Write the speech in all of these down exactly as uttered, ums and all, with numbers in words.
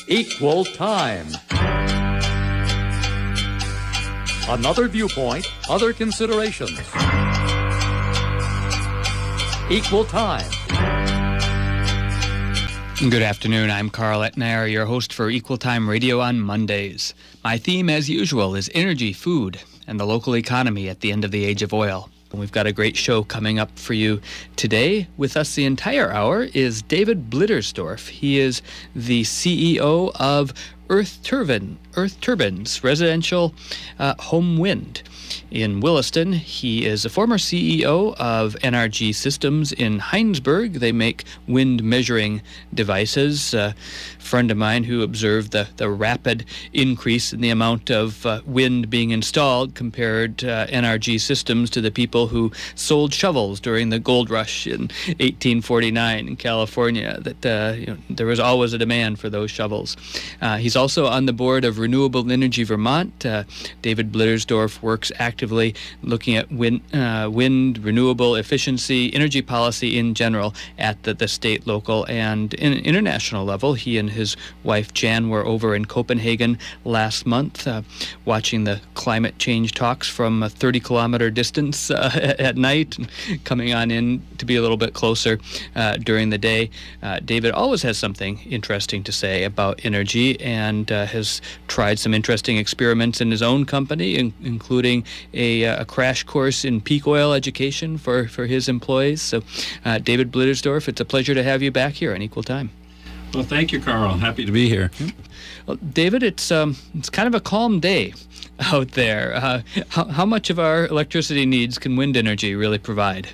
Equal Time. Another viewpoint, other considerations. Equal Time. Good afternoon. I'm Carl Etnayer, your host for Equal Time Radio on Mondays. My theme, as usual, is energy, food, and the local economy at the end of the age of oil. We've got a great show coming up for you today. With us the entire hour is David Blittersdorf. He is the C E O of Earth Turbine, Earth Turbines, residential uh, home wind in Williston. He is a former C E O of N R G Systems in Heinsberg. They make wind measuring devices. A friend of mine who observed the, the rapid increase in the amount of uh, wind being installed compared uh, N R G Systems to the people who sold shovels during the gold rush in eighteen forty-nine in California. That uh, you know, there was always a demand for those shovels. Uh, he's also on the board of Renewable Energy Vermont. Uh, David Blittersdorf works actively looking at wind, uh, wind, renewable efficiency, energy policy in general at the, the state, local, and in, international level. He and his wife Jan were over in Copenhagen last month uh, watching the climate change talks from a thirty kilometer distance uh, at night, and coming on in to be a little bit closer uh, during the day. Uh, David always has something interesting to say about energy and uh, has tried some interesting experiments in his own company, in, including a, a crash course in peak oil education for, for his employees. So, uh, David Blittersdorf, it's a pleasure to have you back here on Equal Time. Well, thank you, Carl. Happy to be here. Well, David, it's um, it's kind of a calm day out there. Uh, how, how much of our electricity needs can wind energy really provide?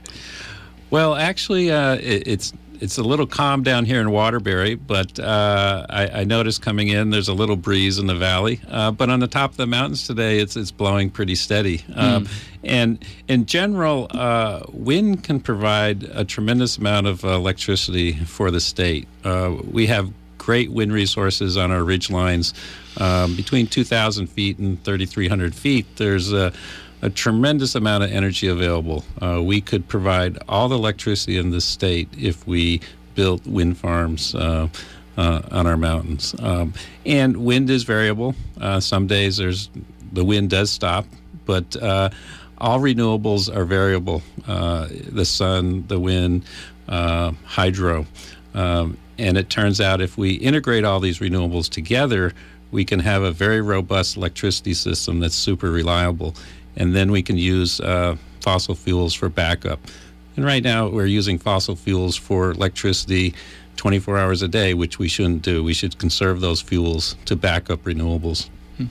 Well, actually, uh, it, it's it's a little calm down here in Waterbury, but uh, I, I noticed coming in there's a little breeze in the valley. Uh, but on the top of the mountains today, it's it's blowing pretty steady. Um, mm. And in general, uh, wind can provide a tremendous amount of uh, electricity for the state. Uh, we have great wind resources on our ridge lines. Um, between two thousand feet and thirty-three hundred feet, there's a, a tremendous amount of energy available. Uh, we could provide all the electricity in this state if we built wind farms uh, uh, on our mountains. Um, and wind is variable. Uh, some days there's the wind does stop, but uh, all renewables are variable. Uh, the sun, the wind, uh, hydro. Um, and it turns out if we integrate all these renewables together, we can have a very robust electricity system that's super reliable. And then we can use uh, fossil fuels for backup. And right now we're using fossil fuels for electricity twenty-four hours a day, which we shouldn't do. We should conserve those fuels to back up renewables.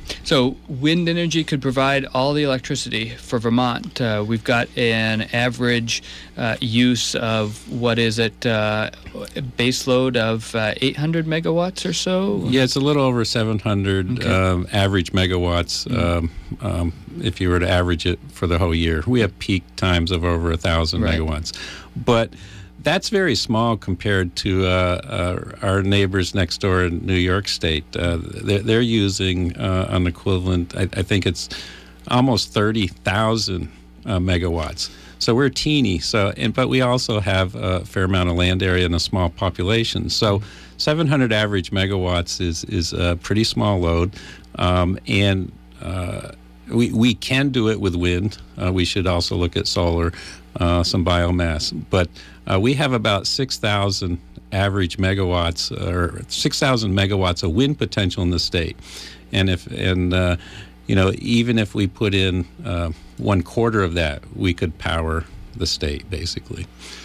So wind energy could provide all the electricity for Vermont. Uh, we've got an average uh, use of, what is it, uh, base load of uh, eight hundred megawatts or so? Yeah, it's a little over seven hundred okay. um, average megawatts mm-hmm. um, um, if you were to average it for the whole year. We have peak times of over one thousand right. megawatts. But that's very small compared to uh, uh, our neighbors next door in New York State. Uh, they're, they're using uh, an equivalent, I, I think it's almost thirty thousand uh, megawatts. So we're teeny. So, and, but we also have a fair amount of land area and a small population. So seven hundred average megawatts is, is a pretty small load. Um, and uh, we, we can do it with wind. Uh, we should also look at solar, uh, some biomass. But Uh, we have about six thousand average megawatts, or six thousand megawatts of wind potential in the state, and if and uh, you know even if we put in uh, one quarter of that, we could power the state basically.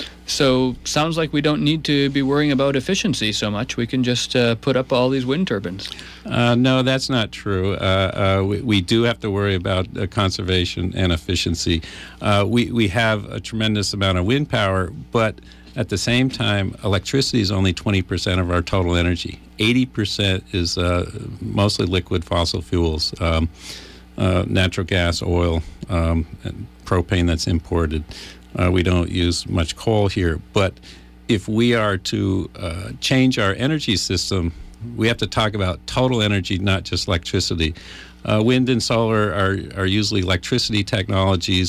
So sounds like we don't need to be worrying about efficiency so much. We can just uh, put up all these wind turbines. Uh, no, that's not true. Uh, uh, we, we do have to worry about uh, conservation and efficiency. Uh, we, we have a tremendous amount of wind power, but at the same time, electricity is only twenty percent of our total energy. eighty percent is uh, mostly liquid fossil fuels, um, uh, natural gas, oil, um, and propane that's imported. Uh, we don't use much coal here, but if we are to uh, change our energy system, we have to talk about total energy, not just electricity. Uh, wind and solar are, are usually electricity technologies.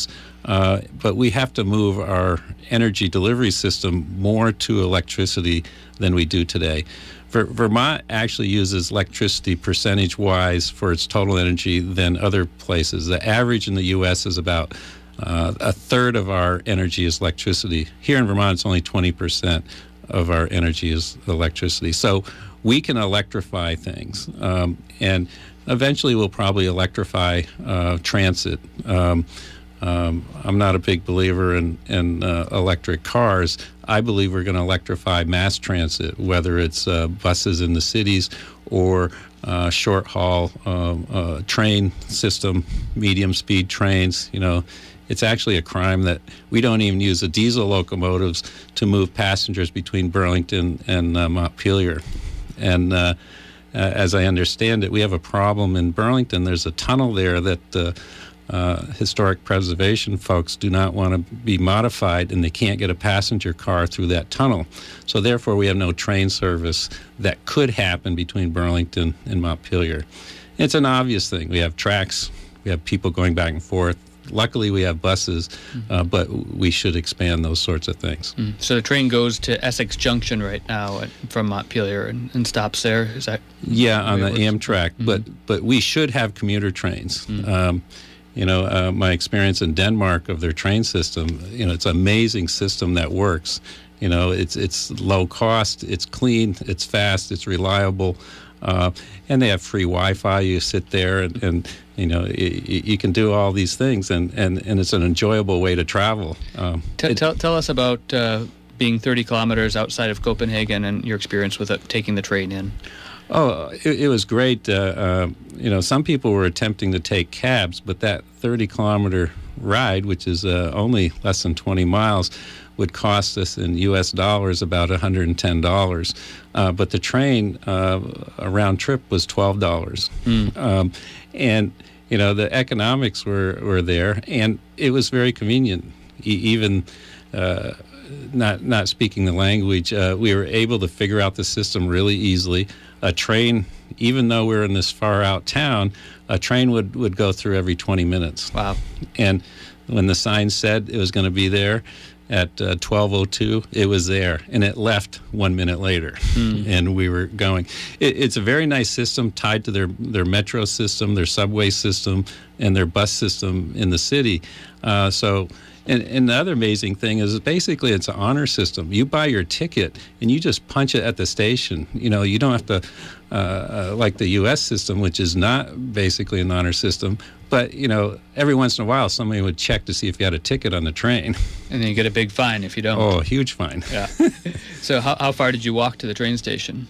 Uh, but we have to move our energy delivery system more to electricity than we do today. Ver- Vermont actually uses electricity percentage-wise for its total energy than other places. The average in the U S is about uh, a third of our energy is electricity. Here in Vermont, it's only twenty percent of our energy is electricity. So we can electrify things, um, and eventually we'll probably electrify uh, transit. Um, um, I'm not a big believer in, in uh, electric cars. I believe we're going to electrify mass transit, whether it's uh, buses in the cities or uh, short-haul um, uh, train system, medium-speed trains. You know, it's actually a crime that we don't even use the diesel locomotives to move passengers between Burlington and uh, Montpelier. And uh, uh, as I understand it, we have a problem in Burlington. There's a tunnel there that uh, uh, historic preservation folks do not want to be modified, and they can't get a passenger car through that tunnel. So therefore, we have no train service that could happen between Burlington and Montpelier. It's an obvious thing. We have tracks. We have people going back and forth. Luckily, we have buses, mm-hmm. uh, but we should expand those sorts of things. Mm. So the train goes to Essex Junction right now at, from Montpelier and, and stops there. Is that? Yeah, on the Amtrak. Mm-hmm. But but we should have commuter trains. Mm-hmm. Um, you know, uh, my experience in Denmark of their train system. You know, it's an amazing system that works. You know, it's it's low cost, it's clean, it's fast, it's reliable. Uh, and they have free Wi-Fi. You sit there and, and you know, you, you can do all these things, and, and, and it's an enjoyable way to travel. Um, T- it, tell, tell us about uh, being thirty kilometers outside of Copenhagen and your experience with it, taking the train in. Oh, it, it was great. Uh, uh, you know, some people were attempting to take cabs, but that thirty kilometer ride, which is uh, only less than twenty miles, would cost us in U S dollars about one hundred ten dollars. Uh, but the train, uh, a round trip was twelve dollars. Mm. Um, and, you know, the economics were, were there, and it was very convenient. E- even uh, not not speaking the language, uh, we were able to figure out the system really easily. A train, even though we're in this far out town, a train would, would go through every twenty minutes. Wow. And when the sign said it was going to be there at uh, twelve oh two, it was there, and it left one minute later, mm. and we were going. It, it's a very nice system tied to their, their metro system, their subway system, and their bus system in the city. Uh, so, and, and the other amazing thing is basically it's an honor system. You buy your ticket, and you just punch it at the station. You know, you don't have to, uh, uh, like the U S system, which is not basically an honor system. But, you know, every once in a while, somebody would check to see if you had a ticket on the train. And then you get a big fine if you don't. Oh, a huge fine. Yeah. So how, how far did you walk to the train station?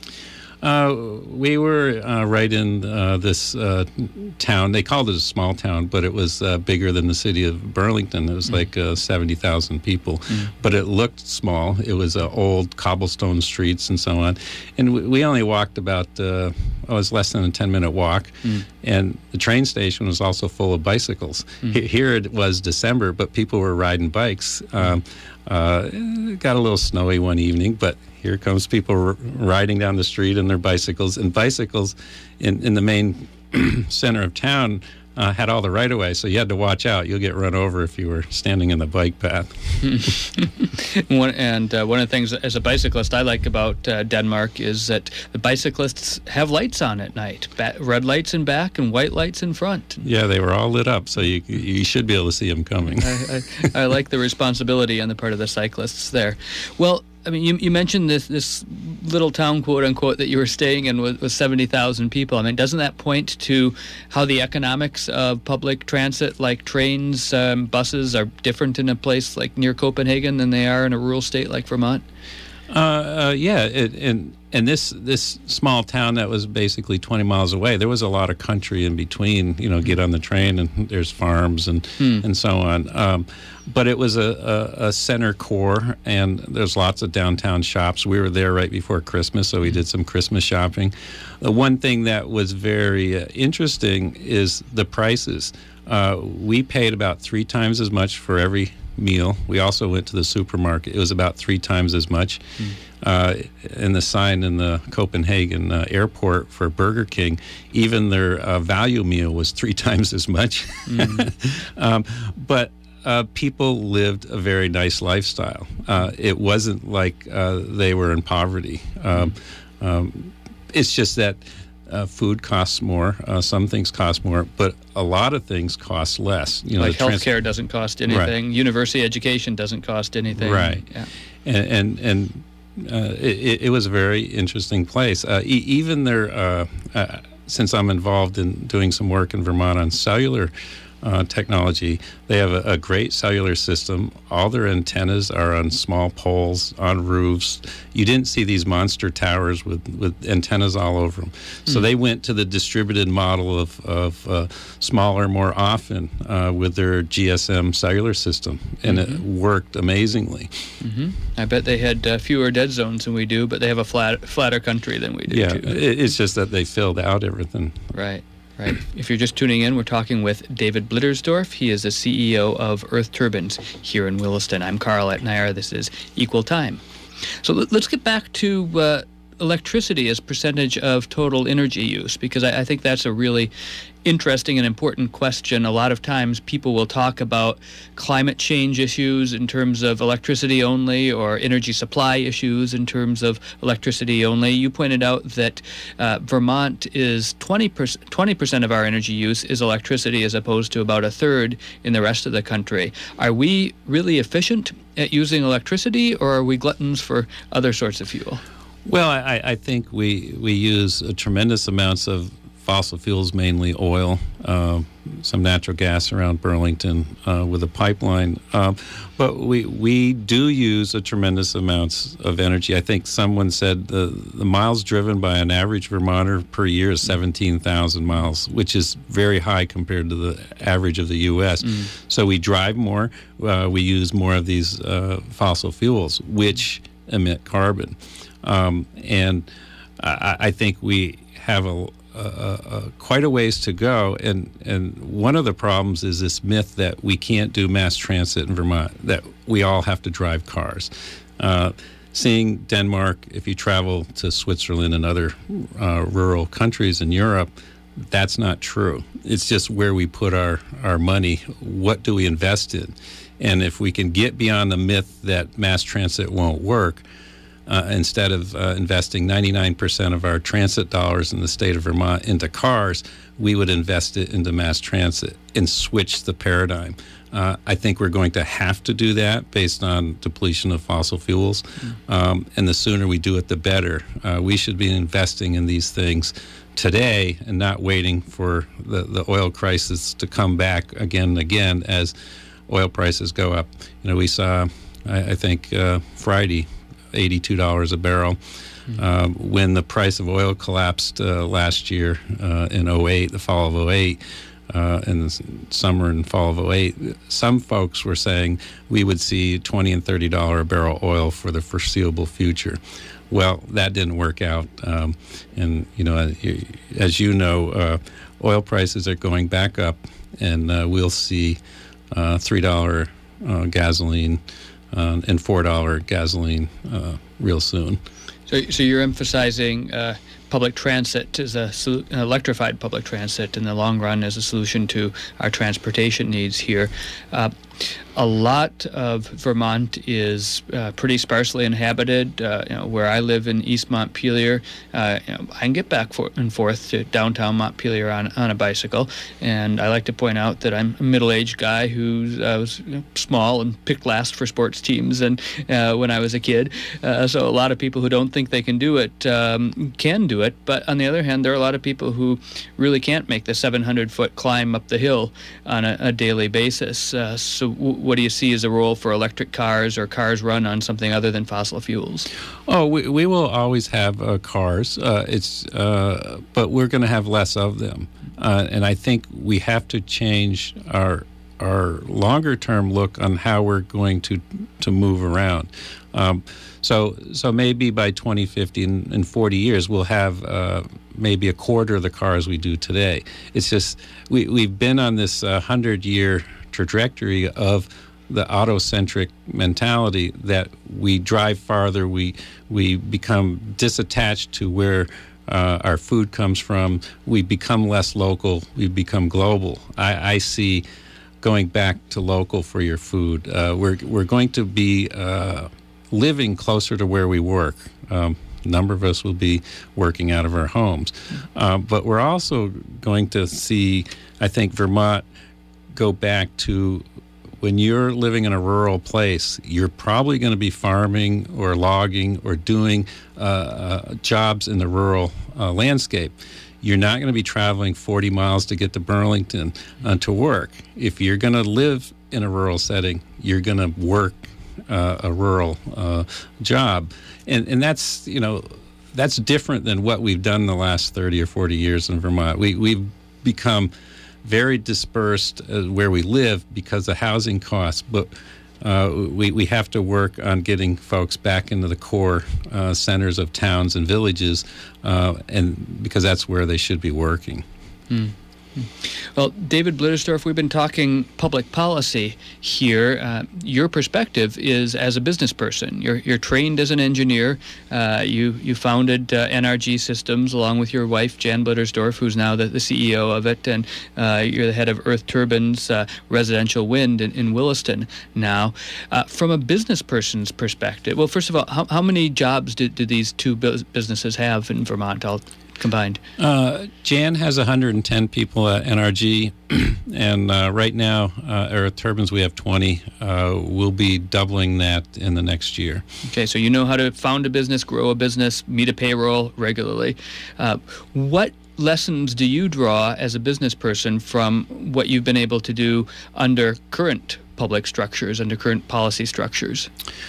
Uh, we were uh, right in uh, this uh, town. They called it a small town, but it was uh, bigger than the city of Burlington. It was mm. like uh, seventy thousand people. Mm. But it looked small. It was uh, old cobblestone streets and so on. And we, we only walked about, uh, oh, it was less than a ten-minute walk. Mm. And the train station was also full of bicycles. Mm. H- here it was December, but people were riding bikes. Um, uh, it got a little snowy one evening, but here comes people r- riding down the street on their bicycles. And bicycles in, in the main center of town uh, had all the right-of-way, so you had to watch out. You'll get run over if you were standing in the bike path. one, and uh, one of the things as a bicyclist I like about uh, Denmark is that the bicyclists have lights on at night. Ba- red lights in back and white lights in front. Yeah, they were all lit up, so you you should be able to see them coming. I, I, I like the responsibility on the part of the cyclists there. Well, I mean, you, you mentioned this this little town, quote unquote, that you were staying in with, with seventy thousand people. I mean, doesn't that point to how the economics of public transit, like trains, um, buses, are different in a place like near Copenhagen than they are in a rural state like Vermont? Uh, uh, yeah, it, and and this this small town that was basically twenty miles away, there was a lot of country in between. You know, get on the train and there's farms and hmm. and so on. Um, but it was a, a, a center core, and there's lots of downtown shops. We were there right before Christmas, so we did some Christmas shopping. The one thing that was very uh, interesting is the prices. Uh, we paid about three times as much for every meal. We also went to the supermarket. It was about three times as much. Mm. Uh, and the sign in the Copenhagen uh, airport for Burger King, even their uh, value meal was three times as much. Mm. um, but uh, people lived a very nice lifestyle. Uh, it wasn't like uh, they were in poverty. Um, um, it's just that uh, food costs more. Uh, some things cost more, but a lot of things cost less. You know, like trans- healthcare doesn't cost anything. Right. University education doesn't cost anything. Right. Yeah. And and, and uh, it, it was a very interesting place. Uh, e- even there, uh, uh, since I'm involved in doing some work in Vermont on cellular Uh, technology, they have a, a great cellular system. All their antennas are on small poles, on roofs. You didn't see these monster towers with, with antennas all over them. So mm. they went to the distributed model of, of uh, smaller more often uh, with their G S M cellular system, and mm-hmm. it worked amazingly. Mm-hmm. I bet they had uh, fewer dead zones than we do, but they have a flat, flatter country than we do, yeah, too. It, it's just that they filled out everything. Right. Right. If you're just tuning in, we're talking with David Blittersdorf. He is the C E O of Earth Turbines here in Williston. I'm Carl Etnayer. This is Equal Time. So let's get back to uh, electricity as percentage of total energy use, because I, I think that's a really interesting and important question. A lot of times people will talk about climate change issues in terms of electricity only, or energy supply issues in terms of electricity only. You pointed out that uh, Vermont is twenty percent, twenty percent of our energy use is electricity, as opposed to about a third in the rest of the country. Are we really efficient at using electricity, or are we gluttons for other sorts of fuel? Well, I, I think we, we use a tremendous amounts of fossil fuels, mainly oil, uh, some natural gas around Burlington uh, with a pipeline. Uh, but we we do use a tremendous amounts of energy. I think someone said the, the miles driven by an average Vermonter per year is seventeen thousand miles, which is very high compared to the average of the U S. Mm. So we drive more. Uh, we use more of these uh, fossil fuels, which emit carbon. Um, and I, I think we have a Uh, uh, quite a ways to go, and and one of the problems is this myth that we can't do mass transit in Vermont, that we all have to drive cars. Uh, seeing Denmark, if you travel to Switzerland and other uh, rural countries in Europe, that's not true. It's just where we put our, our money. What do we invest in? And if we can get beyond the myth that mass transit won't work, Uh, instead of uh, investing ninety-nine percent of our transit dollars in the state of Vermont into cars, we would invest it into mass transit and switch the paradigm. Uh, I think we're going to have to do that based on depletion of fossil fuels. Mm. Um, and the sooner we do it, the better. Uh, we should be investing in these things today and not waiting for the, the oil crisis to come back again and again as oil prices go up. You know, we saw, I, I think, uh, Friday, eighty-two dollars a barrel. Mm-hmm. Um, when the price of oil collapsed uh, last year uh, in oh eight, the fall of oh eight, uh, in the summer and fall of oh eight, some folks were saying we would see twenty and thirty dollars a barrel oil for the foreseeable future. Well, that didn't work out. Um, and, you know, as you know, uh, oil prices are going back up, and uh, we'll see uh, three dollars uh, gasoline Uh, and four dollars gasoline uh, real soon. So, so you're emphasizing uh, public transit as a sol- electrified public transit in the long run as a solution to our transportation needs here. Uh, a lot of Vermont is uh, pretty sparsely inhabited. Uh, you know, where I live in East Montpelier, uh, you know, I can get back for- and forth to downtown Montpelier on, on a bicycle. And I like to point out that I'm a middle-aged guy who uh, was you know, small and picked last for sports teams and uh, when I was a kid. Uh, so a lot of people who don't think they can do it um, can do it. But on the other hand, there are a lot of people who really can't make the seven hundred foot climb up the hill on a, a daily basis. Uh, so w- what do you see as a role for electric cars or cars run on something other than fossil fuels? Oh, we, we will always have uh, cars. Uh, it's uh, but we're going to have less of them, uh, and I think we have to change our our longer term look on how we're going to to move around. Um, so so maybe by twenty fifty, in, in forty years, we'll have uh, maybe a quarter of the cars we do today. It's just we we've been on this uh, hundred year trajectory of the auto-centric mentality that we drive farther, we we become disattached to where uh, our food comes from, we become less local, we become global. I, I see going back to local for your food. Uh, we're we're going to be uh, living closer to where we work. Um, a number of us will be working out of our homes, uh, but we're also going to see, I think, Vermont go back to when you're living in a rural place, you're probably going to be farming or logging or doing uh, uh, jobs in the rural uh, landscape. You're not going to be traveling forty miles to get to Burlington uh, to work. If you're going to live in a rural setting, you're going to work uh, a rural uh, job. And and that's, you know, that's different than what we've done the last thirty or forty years in Vermont. We, we've become very dispersed uh, where we live because of housing costs, but uh, we, we have to work on getting folks back into the core uh, centers of towns and villages, uh, and because that's where they should be working. Mm. Well, David Blittersdorf, we've been talking public policy here. Uh, your perspective is as a business person. You're, you're trained as an engineer. Uh, you you founded uh, N R G Systems along with your wife, Jan Blittersdorf, who's now the, the C E O of it, and uh, you're the head of Earth Turbines uh, Residential Wind in, in Williston now. Uh, from a business person's perspective, well, first of all, how, how many jobs do, do these two bu- businesses have in Vermont all combined? Uh, Jan has one hundred ten people at N R G, and uh, right now, uh, Earth Turbines, we have twenty. Uh, we'll be doubling that in the next year. Okay, so you know how to found a business, grow a business, meet a payroll regularly. Uh, what lessons do you draw as a business person from what you've been able to do under current public structures, under current policy structures?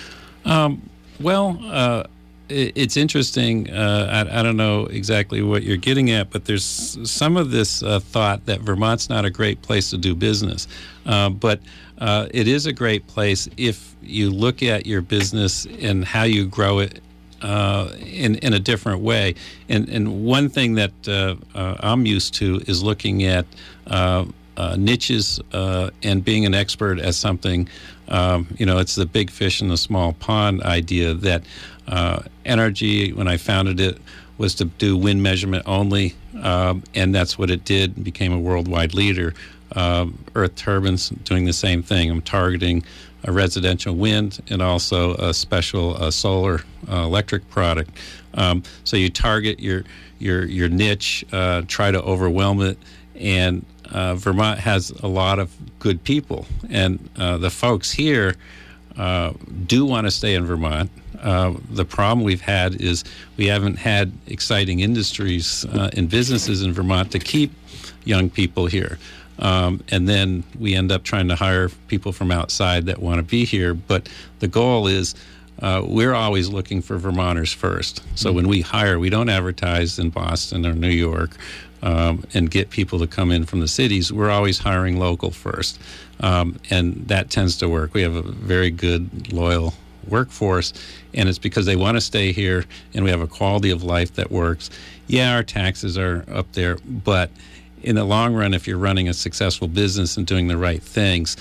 Um, well, uh, It's interesting. Uh, I, I don't know exactly what you're getting at, but there's some of this uh, thought that Vermont's not a great place to do business. Uh, but uh, it is a great place if you look at your business and how you grow it uh, in, in a different way. And, and one thing that uh, uh, I'm used to is looking at uh, uh, niches uh, and being an expert at something. Um, you know, it's the big fish in the small pond idea that uh, N R G, when I founded it, was to do wind measurement only, um, and that's what it did, and became a worldwide leader. Um, Earth Turbines doing the same thing. I'm targeting a residential wind and also a special uh, solar uh, electric product. Um, so you target your your your niche, uh, try to overwhelm it, and uh, Vermont has a lot of good people, and uh, the folks here uh, do want to stay in Vermont. Uh, the problem we've had is we haven't had exciting industries uh, and businesses in Vermont to keep young people here. Um, and then we end up trying to hire people from outside that want to be here. But the goal is uh, we're always looking for Vermonters first. So mm-hmm. when we hire, we don't advertise in Boston or New York um, and get people to come in from the cities. We're always hiring local first. Um, and that tends to work. We have a very good, loyal workforce, and it's because they want to stay here, and we have a quality of life that works. Yeah, our taxes are up there, but in the long run, if you're running a successful business and doing the right things,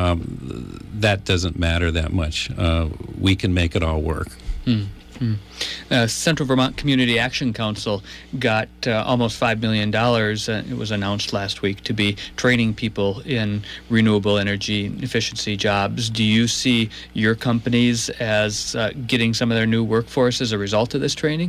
um, that doesn't matter that much. Uh, we can make it all work. Mm-hmm. Uh, Central Vermont Community Action Council got uh, almost five million dollars, uh, it was announced last week, to be training people in renewable energy efficiency jobs. Do you see your companies as uh, getting some of their new workforce as a result of this training?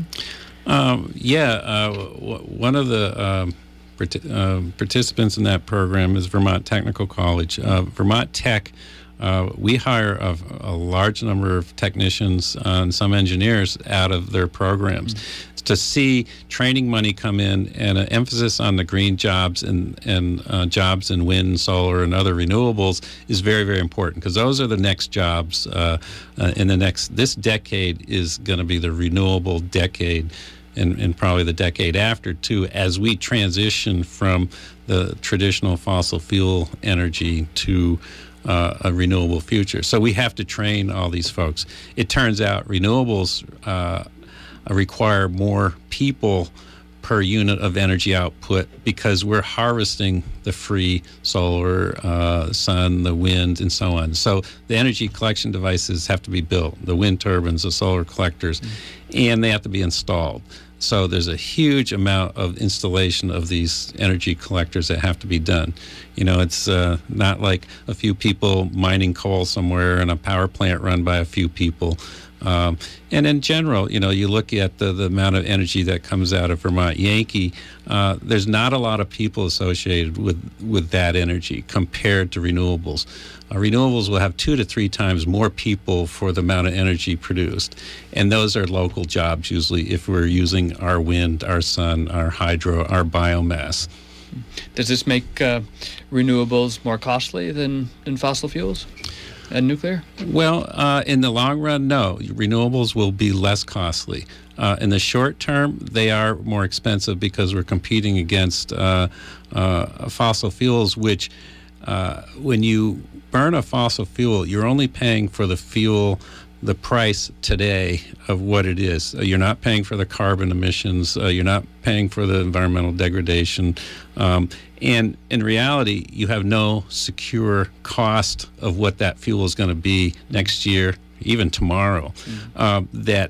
Um, yeah, uh, w- one of the um, part- uh, participants in that program is Vermont Technical College. Uh, Vermont Tech, Uh, we hire a, a large number of technicians uh, and some engineers out of their programs. Mm-hmm. To see training money come in and an emphasis on the green jobs and, and uh, jobs in wind, solar, and other renewables is very, very important, because those are the next jobs uh, uh, in the next, this decade is going to be the renewable decade, and, and probably the decade after too, as we transition from the traditional fossil fuel energy to Uh, a renewable future. So we have to train all these folks. It turns out renewables uh, require more people per unit of energy output because we're harvesting the free solar, uh, sun, the wind, and so on. So the energy collection devices have to be built, the wind turbines, the solar collectors, mm-hmm. and they have to be installed. So there's a huge amount of installation of these energy collectors that have to be done. You know, it's uh, not like a few people mining coal somewhere and a power plant run by a few people. Um, and in general, you know, you look at the, the amount of energy that comes out of Vermont Yankee, uh, there's not a lot of people associated with, with that energy compared to renewables. Uh, renewables will have two to three times more people for the amount of energy produced. And those are local jobs usually if we're using our wind, our sun, our hydro, our biomass. Does this make uh, renewables more costly than, than fossil fuels and nuclear? Well, uh, in the long run, no. Renewables will be less costly. Uh, in the short term, they are more expensive because we're competing against uh, uh, fossil fuels, which uh, when you burn a fossil fuel, you're only paying for the fuel, the price today of what it is. Uh, you're not paying for the carbon emissions. Uh, you're not paying for the environmental degradation. Um, and in reality, you have no secure cost of what that fuel is going to be next year, even tomorrow. Mm-hmm. Um, that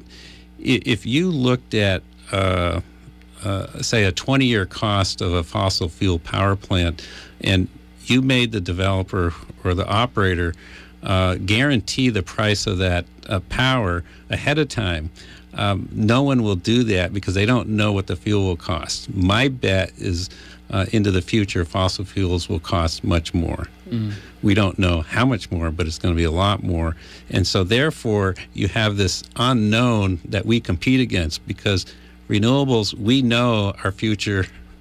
if you looked at, uh, uh, say, a twenty-year cost of a fossil fuel power plant, and you made the developer or the operator uh, guarantee the price of that uh, power ahead of time, um, no one will do that because they don't know what the fuel will cost. My bet is uh, into the future, fossil fuels will cost much more. Mm. We don't know how much more, but it's going to be a lot more. And so therefore, you have this unknown that we compete against because renewables, we know our future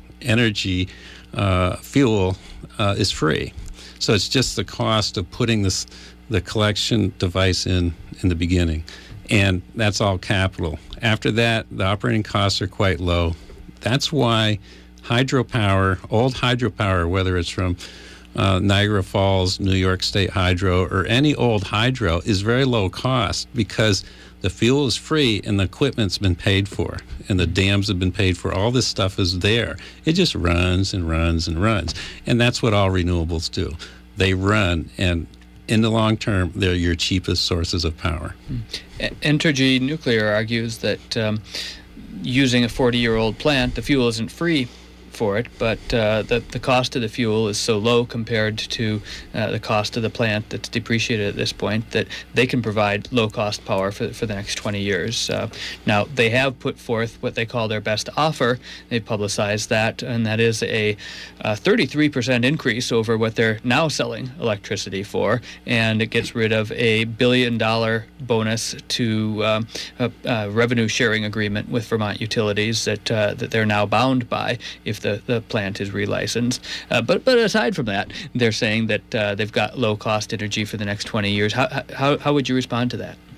energy uh, fuel uh, is free. So it's just the cost of putting this the collection device in in the beginning, and that's all capital. After that, the operating costs are quite low. That's why hydropower, old hydropower, whether it's from uh, Niagara Falls, New York State Hydro, or any old hydro, is very low cost because the fuel is free and the equipment's been paid for and the dams have been paid for. All this stuff is there. It just runs and runs and runs. And that's what all renewables do. They run, and in the long term, they're your cheapest sources of power. Entergy Nuclear argues that um, using a forty-year-old plant, the fuel isn't free for it, but uh, the, the cost of the fuel is so low compared to uh, the cost of the plant that's depreciated at this point that they can provide low-cost power for, for the next twenty years. Uh, now, they have put forth what they call their best offer. They've publicized that, and that is a, a thirty-three percent increase over what they're now selling electricity for, and it gets rid of a billion-dollar bonus to um, a, a revenue-sharing agreement with Vermont Utilities that uh, that they're now bound by if the, the plant is relicensed. Uh, but but aside from that, they're saying that uh, they've got low-cost energy for the next twenty years. How how, how would you respond to that?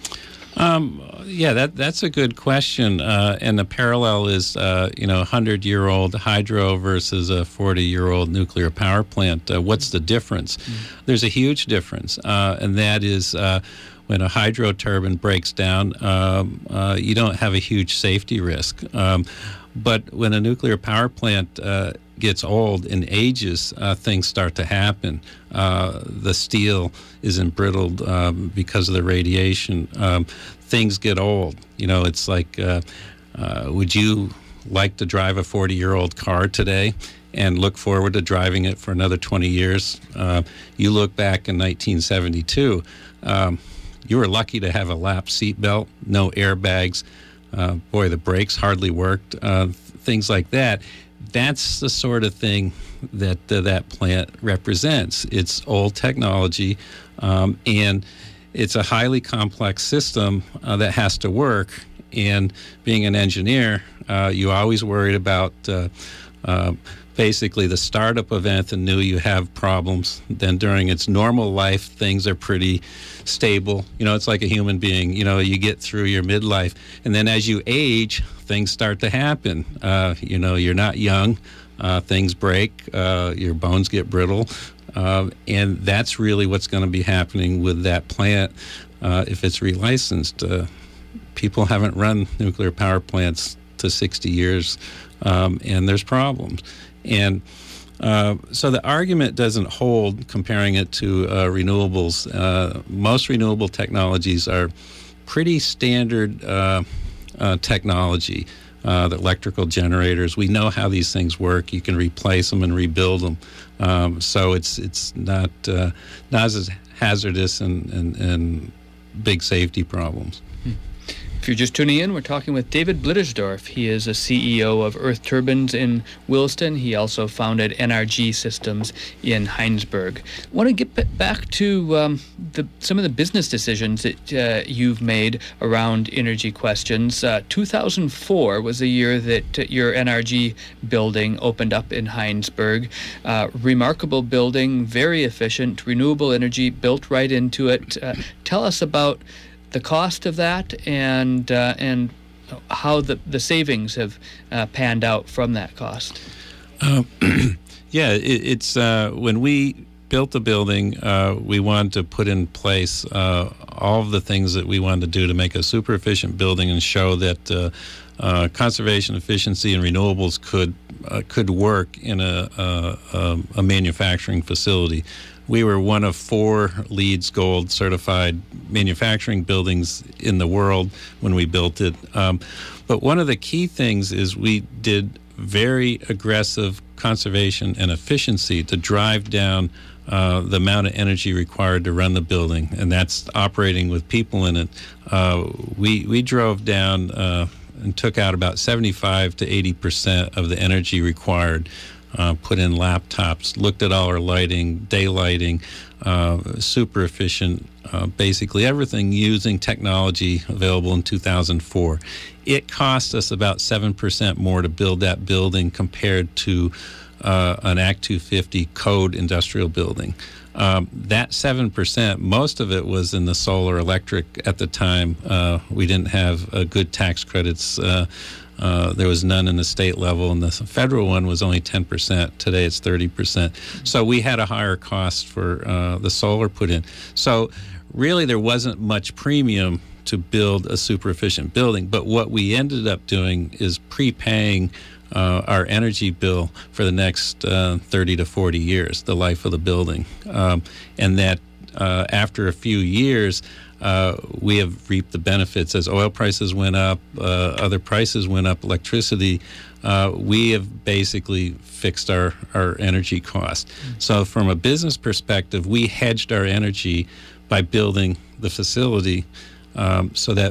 Um, yeah, that that's a good question. Uh, and the parallel is, uh, you know, a hundred-year-old hydro versus a forty-year-old nuclear power plant. Uh, what's the difference? Mm-hmm. There's a huge difference, uh, and that is uh, when a hydro turbine breaks down, um, uh, you don't have a huge safety risk. Um, But when a nuclear power plant uh, gets old and ages, uh, things start to happen. Uh, the steel is embrittled um, because of the radiation. Um, things get old. You know, it's like, uh, uh, would you like to drive a forty-year-old car today and look forward to driving it for another twenty years? Uh, you look back in nineteen seventy-two, um, you were lucky to have a lap seatbelt, no airbags. Uh, boy, the brakes hardly worked, uh, things like that. That's the sort of thing that uh, that plant represents. It's old technology, um, and it's a highly complex system uh, that has to work. And being an engineer, uh, you always worried about uh, uh, basically the startup event and knew you have problems. Then during its normal life, things are pretty stable. You know, it's like a human being. You know, you get through your midlife, and then as you age, things start to happen. Uh, you know, you're not young. Uh, things break. Uh, your bones get brittle. Uh, and that's really what's going to be happening with that plant uh, if it's relicensed. Uh, people haven't run nuclear power plants to sixty years, um, and there's problems. And uh, so the argument doesn't hold comparing it to uh, renewables. Uh, most renewable technologies are pretty standard uh, uh, technology. Uh, the electrical generators, we know how these things work. You can replace them and rebuild them. Um, so it's it's not uh, not as hazardous and, and, and big safety problems. If you're just tuning in, we're talking with David Blittersdorf. He is a C E O of Earth Turbines in Williston. He also founded N R G Systems in Heinsberg. I want to get back to um, the, some of the business decisions that uh, you've made around energy questions. Uh, two thousand four was the year that uh, your N R G building opened up in Heinsberg. Uh, remarkable building, very efficient, renewable energy built right into it. Uh, tell us about the cost of that and uh, and how the, the savings have uh, panned out from that cost. Uh, yeah, it, it's uh, when we built the building, uh, we wanted to put in place uh, all of the things that we wanted to do to make a super efficient building and show that uh, uh, conservation, efficiency, and renewables could uh, could work in a, a, a manufacturing facility. We were one of four LEEDs Gold certified manufacturing buildings in the world when we built it. Um, but one of the key things is we did very aggressive conservation and efficiency to drive down uh, the amount of energy required to run the building, and that's operating with people in it. Uh, we we drove down uh, and took out about seventy-five to eighty percent of the energy required. Uh, put in laptops, looked at all our lighting, daylighting, uh, super efficient, uh, basically everything using technology available in two thousand four. It cost us about seven percent more to build that building compared to uh, an Act two fifty code industrial building. Um, that seven percent, most of it was in the solar electric at the time. Uh, we didn't have uh, good tax credits. Uh, Uh, there was none in the state level, and the federal one was only ten percent. Today it's thirty percent. So we had a higher cost for uh, the solar put in. So really there wasn't much premium to build a super efficient building. But what we ended up doing is prepaying uh, our energy bill for the next uh, thirty to forty years, the life of the building. Um, and that uh, after a few years, Uh, we have reaped the benefits as oil prices went up, uh, other prices went up, electricity. Uh, we have basically fixed our, our energy cost. Mm-hmm. So from a business perspective, we hedged our energy by building the facility um, so that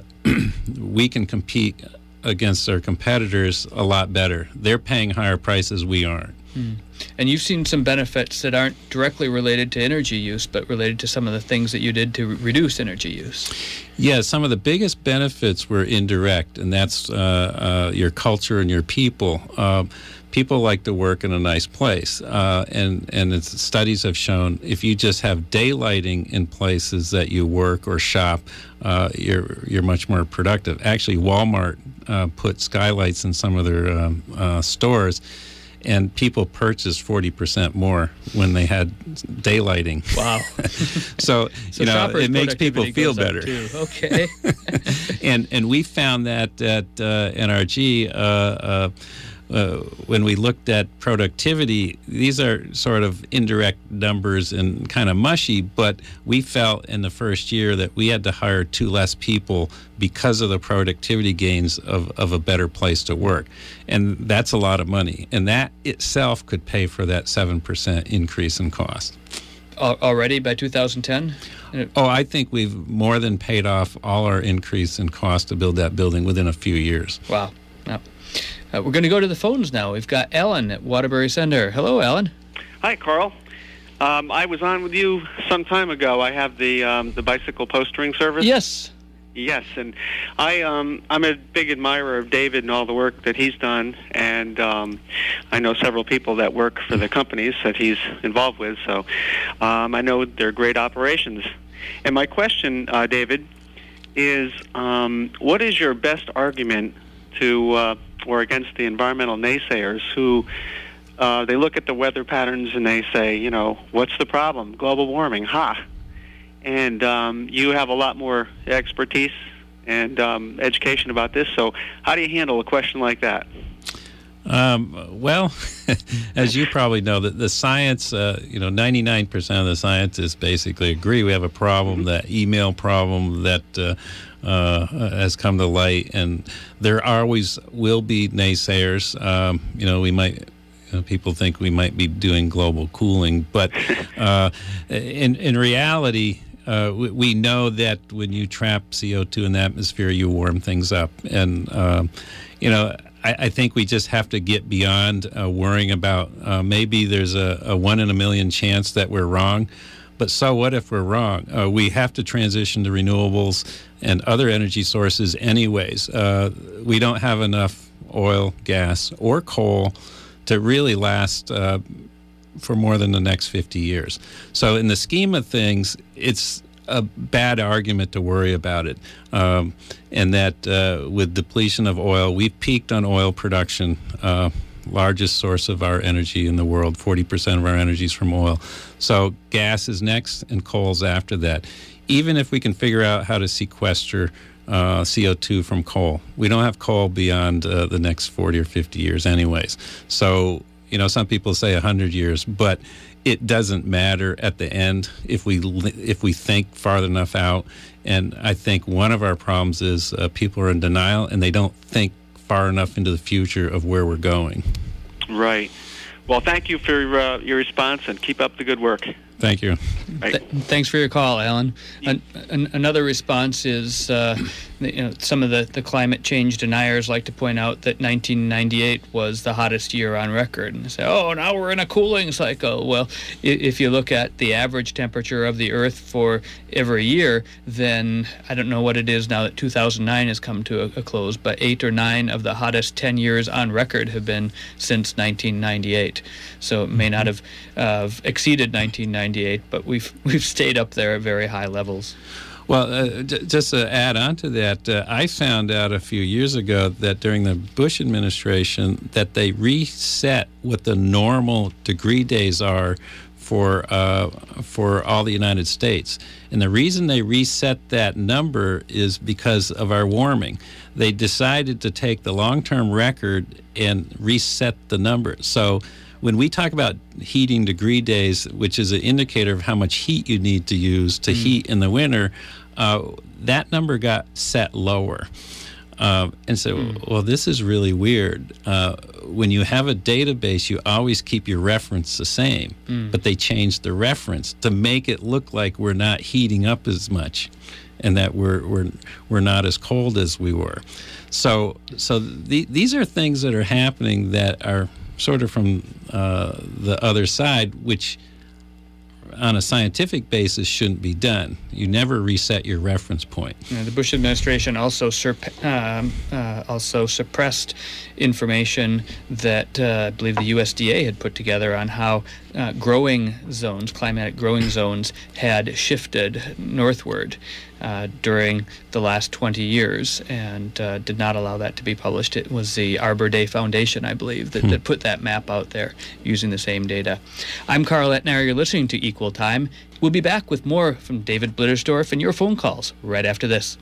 we can compete against our competitors a lot better. They're paying higher prices, we aren't. Mm. And you've seen some benefits that aren't directly related to energy use, but related to some of the things that you did to re- reduce energy use. Yeah, some of the biggest benefits were indirect, and that's uh, uh, your culture and your people. Uh, people like to work in a nice place, uh, and and it's, studies have shown if you just have daylighting in places that you work or shop, uh, you're you're much more productive. Actually, Walmart uh, put skylights in some of their um, uh, stores, and people purchased forty percent more when they had daylighting. Wow. so, so, you know, it makes people feel better. Okay. and and we found that at uh, N R G, uh, uh, uh, when we looked at productivity, these are sort of indirect numbers and kind of mushy, but we felt in the first year that we had to hire two less people because of the productivity gains of, of a better place to work. And that's a lot of money. And that itself could pay for that seven percent increase in cost. Already by two thousand ten? Oh, I think we've more than paid off all our increase in cost to build that building within a few years. Wow. Yep. Uh, we're going to go to the phones now. We've got Ellen at Waterbury Center. Hello, Ellen. Hi, Carl. Um, I was on with you some time ago. I have the um, the bicycle postering service. Yes. Yes, and I um, I'm a big admirer of David and all the work that he's done, and um, I know several people that work for the companies that he's involved with. So um, I know they're great operations. And my question, uh, David, is um, what is your best argument to uh, or against the environmental naysayers who uh, they look at the weather patterns and they say, you know, what's the problem? Global warming, ha. And um, you have a lot more expertise and um, education about this. So how do you handle a question like that? Um, well, as you probably know, the, the science, uh, you know, ninety-nine percent of the scientists basically agree we have a problem, that email problem that uh, uh, has come to light, and there always will be naysayers. Um, you know, we might... You know, people think we might be doing global cooling, but uh, in in reality, uh, we, we know that when you trap C O two in the atmosphere, you warm things up. And um, you know, I, I think we just have to get beyond uh, worrying about uh, maybe there's a, a one in a million chance that we're wrong. But so what if we're wrong? Uh, we have to transition to renewables and other energy sources anyways. Uh, we don't have enough oil, gas, or coal to really last uh, for more than the next fifty years. So in the scheme of things, it's a bad argument to worry about it. Um, and that uh, with depletion of oil, we've peaked on oil production, uh, largest source of our energy in the world, forty percent of our energy is from oil. So gas is next and coal's after that. Even if we can figure out how to sequester Uh, C O two from coal. We don't have coal beyond uh, the next forty or fifty years anyways. So, you know, some people say one hundred years, but it doesn't matter at the end if we if we think far enough out. And I think one of our problems is uh, people are in denial and they don't think far enough into the future of where we're going. Right. Well, thank you for uh, your response, and keep up the good work. Thank you. Right. Th- thanks for your call, Alan. An- an- another response is, uh, you know, some of the, the climate change deniers like to point out that nineteen ninety-eight was the hottest year on record, and say, "Oh, now we're in a cooling cycle." Well, i- if you look at the average temperature of the Earth for every year, then I don't know what it is now that two thousand nine has come to a, a close, but eight or nine of the hottest ten years on record have been since nineteen ninety-eight. So it may not have uh, exceeded nineteen ninety-eight, but we've we've stayed up there at very high levels. Well, uh, j- just to add on to that, uh, I found out a few years ago that during the Bush administration that they reset what the normal degree days are for uh, for all the United States. And the reason they reset that number is because of our warming. They decided to take the long-term record and reset the number. So when we talk about heating degree days, which is an indicator of how much heat you need to use to mm. heat in the winter, uh, that number got set lower. Uh, and so, mm. well, this is really weird. Uh, when you have a database, you always keep your reference the same, mm. but they changed the reference to make it look like we're not heating up as much, and that we're we're we're not as cold as we were. So, so the, these are things that are happening that are sort of from uh, the other side, which on a scientific basis shouldn't be done. You never reset your reference point. Yeah, the Bush administration also surp- um, uh, also suppressed information that uh, I believe the U S D A had put together on how uh, growing zones, climatic growing zones, had shifted northward uh, during the last twenty years, and uh, did not allow that to be published. It was the Arbor Day Foundation, I believe, that, hmm. that put that map out there using the same data. I'm Carl Etnayer. You're listening to Equal Time. We'll be back with more from David Blittersdorf and your phone calls right after this.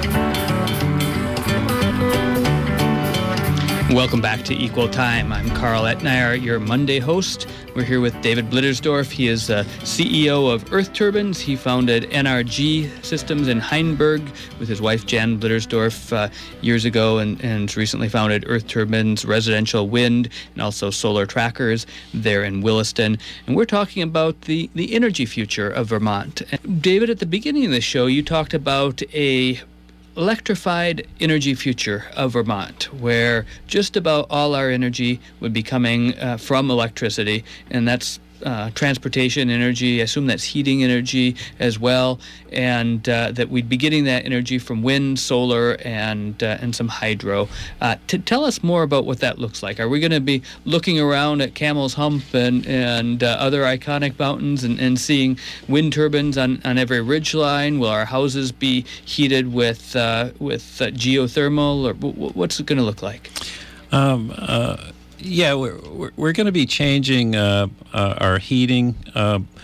Welcome back to Equal Time. I'm Carl Etnayer, your Monday host. We're here with David Blittersdorf. He is the C E O of Earth Turbines. He founded N R G Systems in Heinberg with his wife Jan Blittersdorf uh, years ago, and, and recently founded Earth Turbines Residential Wind and also Solar Trackers there in Williston. And we're talking about the, the energy future of Vermont. And David, at the beginning of the show, you talked about a electrified energy future of Vermont, where just about all our energy would be coming uh, from electricity, and that's uh, transportation energy. I assume that's heating energy as well, and uh, that we'd be getting that energy from wind, solar, and uh, and some hydro. Uh, to tell us more about what that looks like. Are we going to be looking around at Camel's Hump and and uh, other iconic mountains and, and seeing wind turbines on, on every ridge line? Will our houses be heated with uh, with uh, geothermal, or w- what's it going to look like? Um, uh, yeah, we're we're, we're going to be changing uh, uh, our heating. Uh,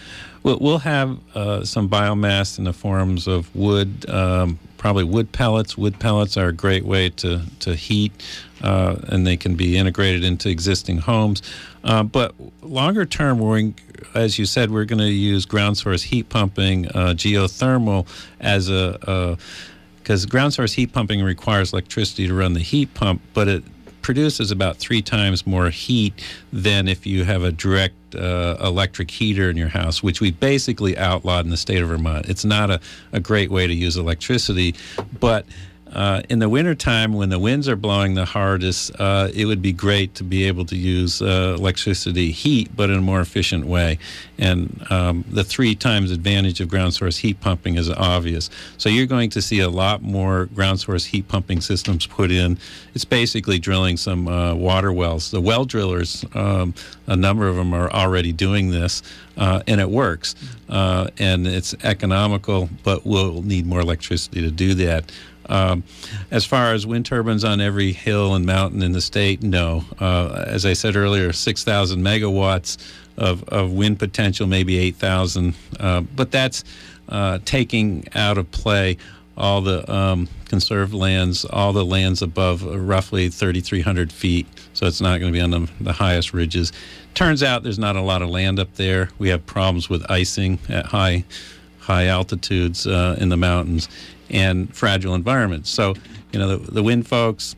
we'll, we'll have uh, some biomass in the forms of wood, um, probably wood pellets. Wood pellets are a great way to, to heat, uh, and they can be integrated into existing homes. Uh, but longer term, we're, as you said, we're going to use ground source heat pumping, uh, geothermal as a, a because ground source heat pumping requires electricity to run the heat pump, but it produces about three times more heat than if you have a direct uh, electric heater in your house, which we basically outlawed in the state of Vermont. It's not a, a great way to use electricity, but Uh, in the wintertime, when the winds are blowing the hardest, uh, it would be great to be able to use uh, electricity heat, but in a more efficient way. And um, the three times advantage of ground source heat pumping is obvious. So you're going to see a lot more ground source heat pumping systems put in. It's basically drilling some uh, water wells. The well drillers, um, a number of them are already doing this, uh, and it works. Uh, and it's economical, but we'll need more electricity to do that. Um, as far as wind turbines on every hill and mountain in the state, no. Uh, as I said earlier, six thousand megawatts of, of wind potential, maybe eight thousand. Uh, but that's uh, taking out of play all the um, conserved lands, all the lands above uh, roughly thirty-three hundred feet. So it's not going to be on the, the highest ridges. Turns out there's not a lot of land up there. We have problems with icing at high, high altitudes uh, in the mountains, and fragile environments. So, you know, the, the wind folks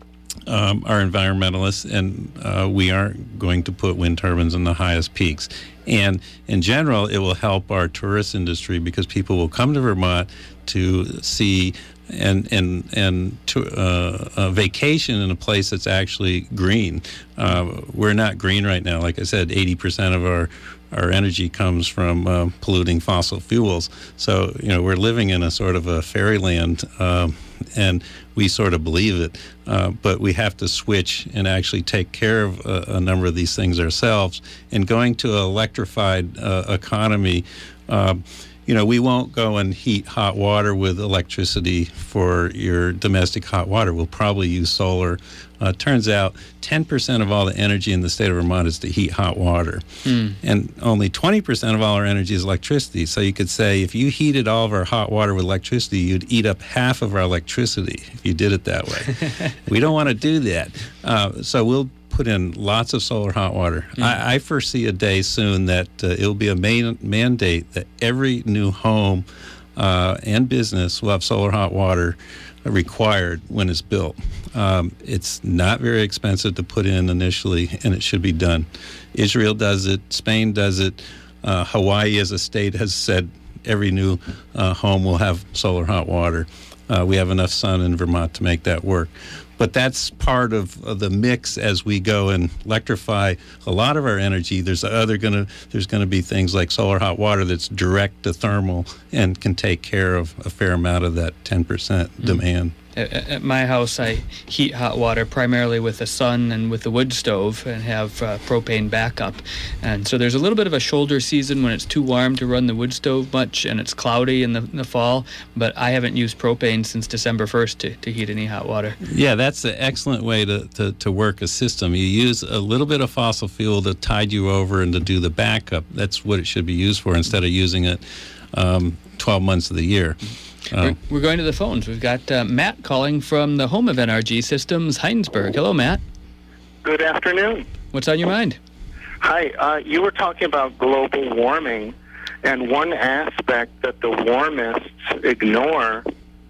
um, are environmentalists, and uh, we aren't going to put wind turbines in the highest peaks. And in general, it will help our tourist industry because people will come to Vermont to see and and and to uh, a vacation in a place that's actually green. Uh, we're not green right now. Like I said, eighty percent of our our energy comes from uh, polluting fossil fuels. So, you know, we're living in a sort of a fairyland, um, and we sort of believe it. Uh, but we have to switch and actually take care of a, a number of these things ourselves. And going to an electrified uh, economy, uh, you know, we won't go and heat hot water with electricity for your domestic hot water. We'll probably use solar. Uh, turns out ten percent of all the energy in the state of Vermont is to heat hot water. Mm. And only twenty percent of all our energy is electricity. So you could say if you heated all of our hot water with electricity, you'd eat up half of our electricity if you did it that way. We don't want to do that. Uh, so we'll put in lots of solar hot water. Mm. I, I foresee a day soon that uh, it'll be a main mandate that every new home uh, and business will have solar hot water required when it's built. Um, it's not very expensive to put in initially, and it should be done. Israel does it. Spain does it. Uh, Hawaii as a state has said every new uh, home will have solar hot water. Uh, we have enough sun in Vermont to make that work. But that's part of, of the mix as we go and electrify a lot of our energy. There's other gonna there's going to be things like solar hot water that's direct to thermal and can take care of a fair amount of that ten percent mm-hmm. demand. At my house, I heat hot water primarily with the sun and with the wood stove and have uh, propane backup. And so there's a little bit of a shoulder season when it's too warm to run the wood stove much and it's cloudy in the, in the fall. But I haven't used propane since December first to, to heat any hot water. Yeah, that's an excellent way to, to, to work a system. You use a little bit of fossil fuel to tide you over and to do the backup. That's what it should be used for instead of using it um, twelve months of the year. We're, we're going to the phones. We've got uh, Matt calling from the home of N R G Systems, Heinsberg. Hello, Matt. Good afternoon. What's on your mind? Hi. Uh, you were talking about global warming, and one aspect that the warmists ignore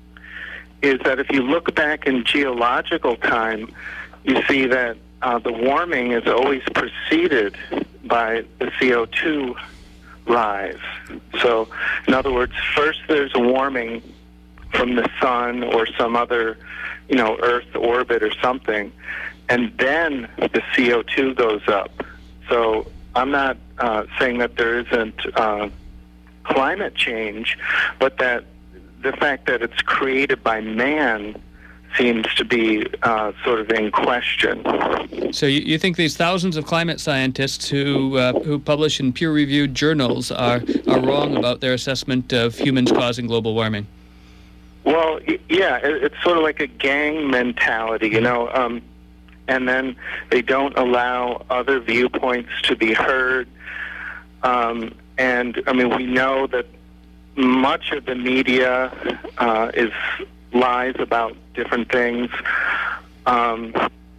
is that if you look back in geological time, you see that uh, the warming is always preceded by the C O two rise. So, in other words, first there's a warming from the sun or some other, you know, Earth orbit or something, and then the C O two goes up. So I'm not uh, saying that there isn't uh, climate change, but that the fact that it's created by man seems to be uh, sort of in question. So you, you think these thousands of climate scientists who uh, who publish in peer-reviewed journals are, are wrong about their assessment of humans causing global warming? Well, yeah, it, it's sort of like a gang mentality, you know, um, and then they don't allow other viewpoints to be heard. Um, and I mean, we know that much of the media uh, is lies about different things, um,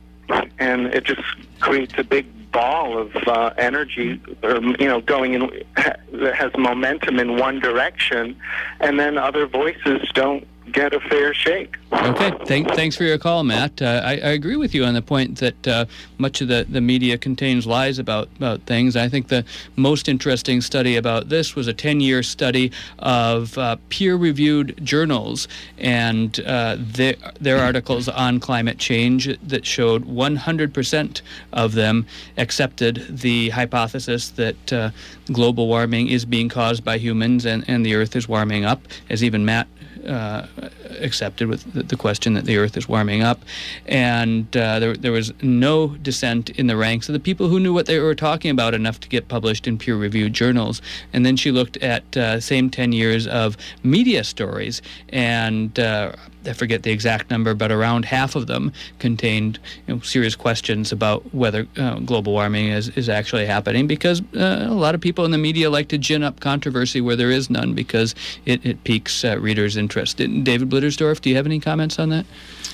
and it just creates a big ball of uh, energy, or, you know, going in that has momentum in one direction, and then other voices don't get a fair shake. Okay, Thank, thanks for your call, Matt. Uh, I, I agree with you on the point that uh, much of the, the media contains lies about, about things. I think the most interesting study about this was a ten-year study of uh, peer-reviewed journals and uh, their, their articles on climate change that showed one hundred percent of them accepted the hypothesis that uh, global warming is being caused by humans and, and the Earth is warming up, as even Matt Uh, accepted with the, the question that the Earth is warming up. And uh, there, there was no dissent in the ranks of the people who knew what they were talking about enough to get published in peer-reviewed journals. And then she looked at uh, same ten years of media stories, and uh, I forget the exact number, but around half of them contained, you know, serious questions about whether uh, global warming is, is actually happening, because uh, a lot of people in the media like to gin up controversy where there is none, because it, it piques uh, readers' interest. David Blittersdorf, do you have any comments on that?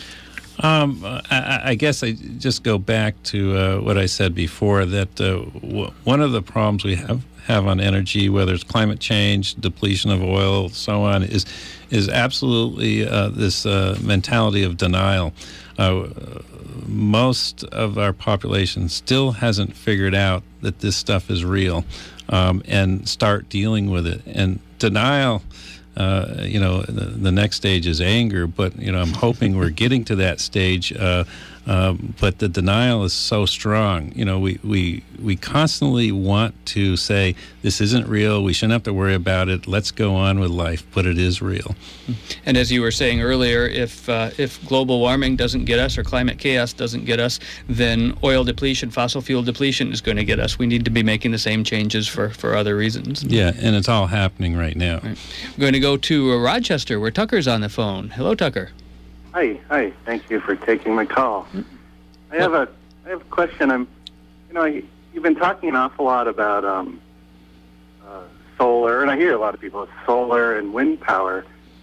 Um, I, I guess I just go back to uh, what I said before, that uh, w- one of the problems we have have on energy, whether it's climate change, depletion of oil, so on, is is absolutely uh, this uh, mentality of denial. Uh, most of our population still hasn't figured out that this stuff is real, um, and start dealing with it. And denial, uh, you know, the, the next stage is anger, but, you know, I'm hoping we're getting to that stage. Uh, Um, but the denial is so strong. You know, we, we we constantly want to say, this isn't real, we shouldn't have to worry about it, let's go on with life, but it is real. And as you were saying earlier, if uh, if global warming doesn't get us, or climate chaos doesn't get us, then oil depletion, fossil fuel depletion is going to get us. We need to be making the same changes for, for other reasons. Yeah, and it's all happening right now. Right. We're going to go to uh, Rochester, where Tucker's on the phone. Hello, Tucker. Hi, hi. Thank you for taking my call. I have a, I have a question. I'm, you know, you've been talking an awful lot about um, uh, solar, and I hear a lot of people with solar and wind power.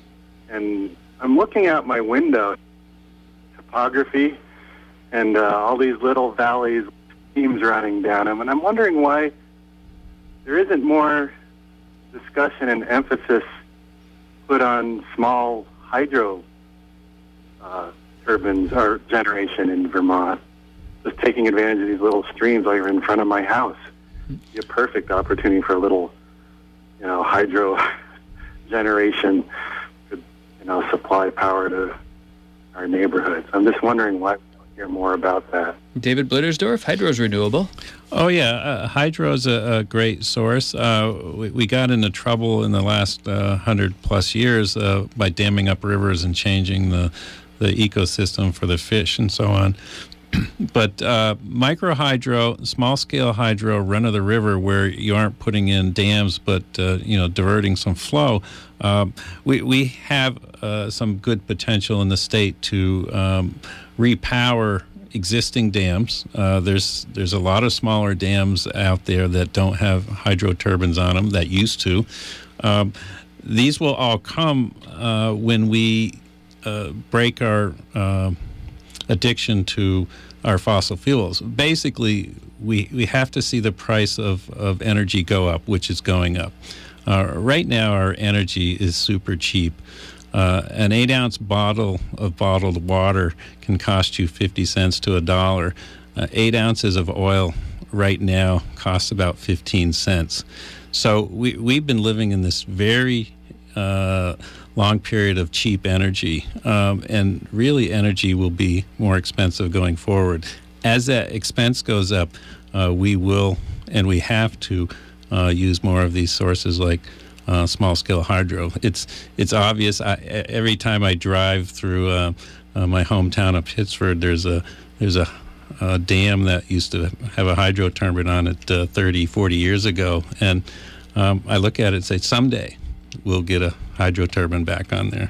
And I'm looking out my window, topography, and uh, all these little valleys, streams running down them, and I'm wondering why there isn't more discussion and emphasis put on small hydro Uh, turbines or generation in Vermont, just taking advantage of these little streams while you're in front of my house. Be a perfect opportunity for a little, you know, hydro generation could, you know, supply power to our neighborhoods. I'm just wondering why we don't hear more about that. David Blittersdorf, hydro is renewable. Oh, yeah. Uh, hydro is a, a great source. Uh, we, we got into trouble in the last uh, hundred plus years uh, by damming up rivers and changing the the ecosystem for the fish and so on. But uh, micro hydro, small scale hydro, run of the river, where you aren't putting in dams but uh, you know, diverting some flow. Um, we we have uh, some good potential in the state to um, repower existing dams. Uh, there's there's a lot of smaller dams out there that don't have hydro turbines on them that used to. Um, these will all come uh, when we Uh, break our uh, addiction to our fossil fuels. Basically, we, we have to see the price of, of energy go up, which is going up. Uh, right now, our energy is super cheap. Uh, an eight-ounce bottle of bottled water can cost you fifty cents to a dollar. Uh, eight ounces of oil right now costs about fifteen cents. So we, we've been living in this very uh, long period of cheap energy, um, and really energy will be more expensive going forward. As that expense goes up, uh, we will and we have to uh, use more of these sources like uh, small-scale hydro. It's it's obvious. I, every time I drive through uh, uh, my hometown of Pittsford, there's a there's a, a dam that used to have a hydro turbine on it uh, thirty, forty years ago, and um, I look at it and say, someday we'll get a hydro turbine back on there.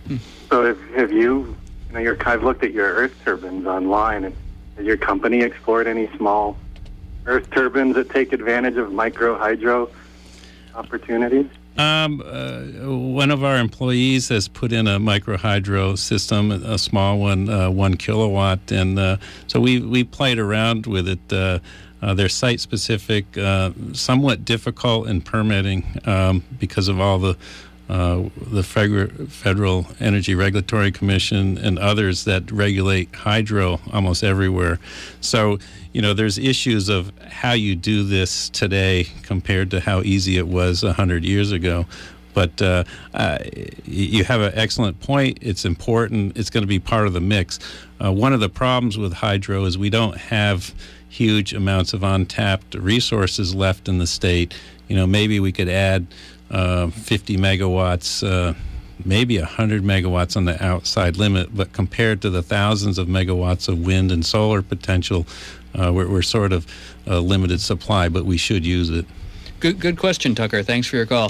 So have, have you, you know, your, I've looked at your earth turbines online, and has your company explored any small earth turbines that take advantage of micro hydro opportunities? Um, uh, one of our employees has put in a microhydro system, a small one, uh, one kilowatt, and uh, so we we played around with it. Uh, uh, they're site specific, uh, somewhat difficult in permitting um, because of all the uh, the Federal Energy Regulatory Commission and others that regulate hydro almost everywhere. So, you know, there's issues of how you do this today compared to how easy it was one hundred years ago. But uh, uh, you have an excellent point. It's important. It's going to be part of the mix. Uh, one of the problems with hydro is we don't have huge amounts of untapped resources left in the state. You know, maybe we could add uh, fifty megawatts, uh, maybe one hundred megawatts on the outside limit, but compared to the thousands of megawatts of wind and solar potential, uh, we're, we're sort of a limited supply, but we should use it. Good, good question, Tucker. Thanks for your call.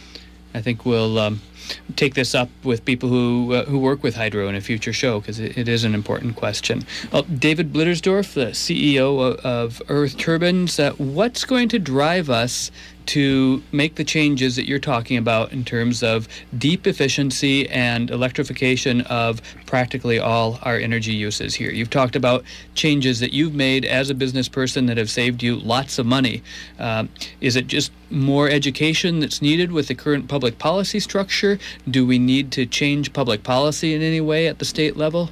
I think we'll um, take this up with people who uh, who work with hydro in a future show, because it, it is an important question. Well, David Blittersdorf, the C E O of, of Earth Turbines, uh, what's going to drive us to make the changes that you're talking about in terms of deep efficiency and electrification of practically all our energy uses here? You've talked about changes that you've made as a business person that have saved you lots of money. Um, is it just more education that's needed with the current public policy structure? Do we need to change public policy in any way at the state level?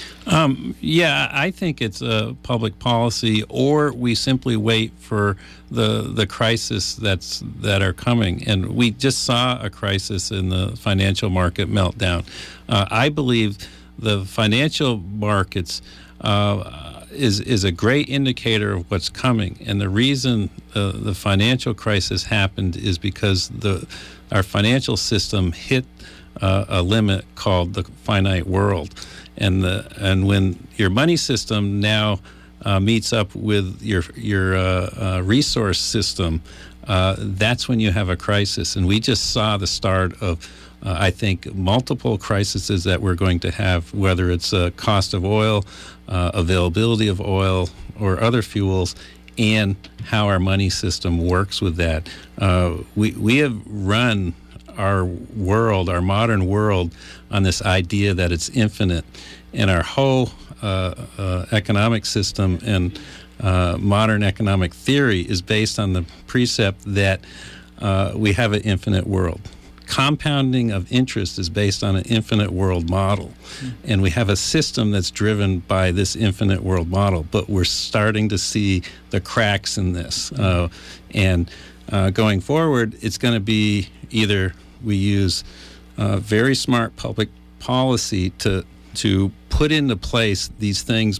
Um, yeah, I think it's a public policy, or we simply wait for the the crisis that's that are coming. And we just saw a crisis in the financial market meltdown. Uh, I believe the financial markets uh, is is a great indicator of what's coming. And the reason uh, the financial crisis happened is because the our financial system hit uh, a limit called the finite world. And the and when your money system now uh, meets up with your your uh, uh, resource system, uh, that's when you have a crisis. And we just saw the start of, uh, I think, multiple crises that we're going to have, whether it's uh, cost of oil, uh, availability of oil, or other fuels, and how our money system works with that. Uh, we we have run our world, our modern world, on this idea that it's infinite. And our whole uh, uh, economic system and uh, modern economic theory is based on the precept that uh, we have an infinite world. Compounding of interest is based on an infinite world model. Mm-hmm. And we have a system that's driven by this infinite world model, but we're starting to see the cracks in this. Mm-hmm. Uh, and uh, going forward, it's going to be either we use uh, very smart public policy to to put into place these things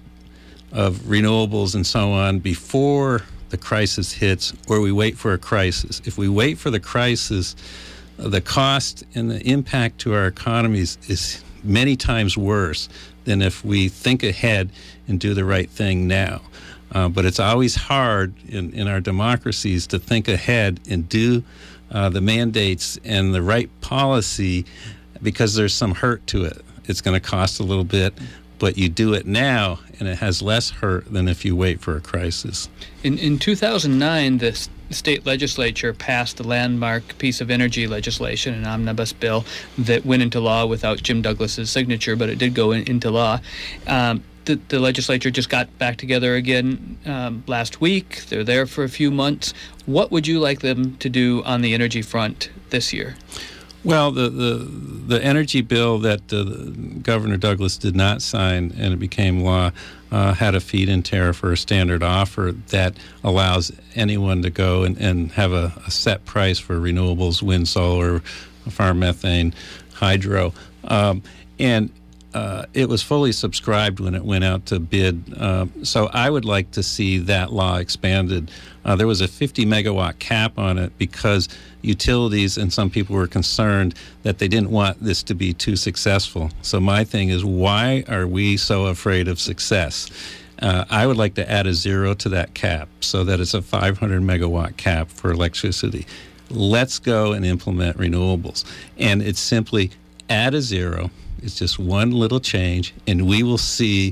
of renewables and so on before the crisis hits, or we wait for a crisis. If we wait for the crisis, the cost and the impact to our economies is many times worse than if we think ahead and do the right thing now. Uh, but it's always hard in, in our democracies to think ahead and do uh, the mandates and the right policy, because there's some hurt to it. It's going to cost a little bit, but you do it now, and it has less hurt than if you wait for a crisis. In in two thousand nine, the state legislature passed a landmark piece of energy legislation, an omnibus bill that went into law without Jim Douglas's signature, but it did go in, into law. Um, the, the legislature just got back together again um, last week. They're there for a few months. What would you like them to do on the energy front this year? Well, the, the the energy bill that uh, Governor Douglas did not sign and it became law uh, had a feed-in tariff or a standard offer that allows anyone to go and, and have a, a set price for renewables, wind, solar, farm methane, hydro. Um, and uh, it was fully subscribed when it went out to bid. Uh, so I would like to see that law expanded. Uh, there was a fifty megawatt cap on it because utilities and some people were concerned that they didn't want this to be too successful. So my thing is, why are we so afraid of success? Uh, I would like to add a zero to that cap so that it's a five hundred megawatt cap for electricity. Let's go and implement renewables. And it's simply add a zero. It's just one little change, and we will see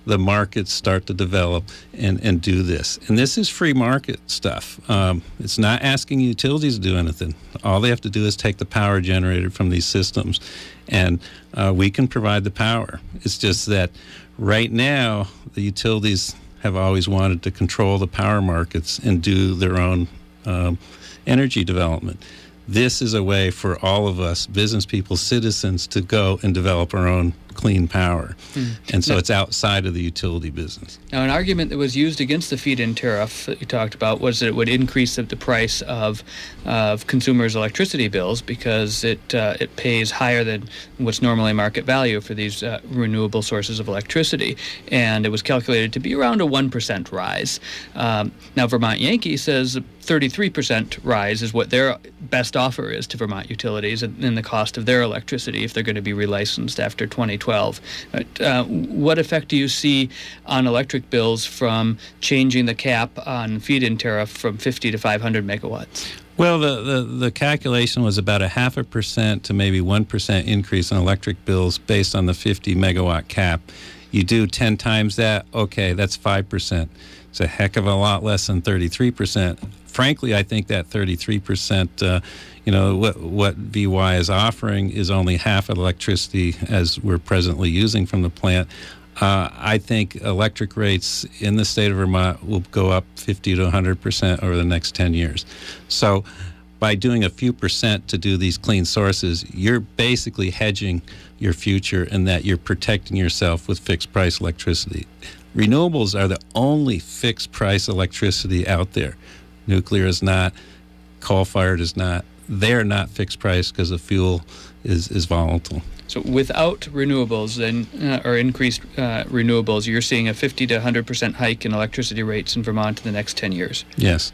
the markets start to develop and, and do this. And this is free market stuff. Um, it's not asking utilities to do anything. All they have to do is take the power generated from these systems, and uh, we can provide the power. It's just that right now, the utilities have always wanted to control the power markets and do their own um, energy development. This is a way for all of us, business people, citizens, to go and develop our own clean power. Mm. And so now, it's outside of the utility business. Now, an argument that was used against the feed-in tariff that you talked about was that it would increase the, the price of of consumers' electricity bills because it uh, it pays higher than what's normally market value for these uh, renewable sources of electricity. And it was calculated to be around a one percent rise. Um, now, Vermont Yankee says thirty-three percent rise is what their best offer is to Vermont utilities in the cost of their electricity if they're going to be relicensed after twenty twelve. Uh, what effect do you see on electric bills from changing the cap on feed-in tariff from fifty to five hundred megawatts? Well, the, the, the calculation was about a half a percent to maybe one percent increase in electric bills based on the fifty megawatt cap. You do ten times that, okay, that's five percent. It's a heck of a lot less than thirty-three percent. Frankly, I think that thirty-three percent, uh, you know, what, what V Y is offering is only half of electricity as we're presently using from the plant. Uh, I think electric rates in the state of Vermont will go up fifty to one hundred percent over the next ten years. So by doing a few percent to do these clean sources, you're basically hedging your future in that you're protecting yourself with fixed price electricity. Renewables are the only fixed price electricity out there. Nuclear is not, coal-fired is not. They're not fixed price because the fuel is, is volatile. So without renewables then, uh, or increased uh, renewables, you're seeing a fifty to one hundred percent hike in electricity rates in Vermont in the next ten years. Yes.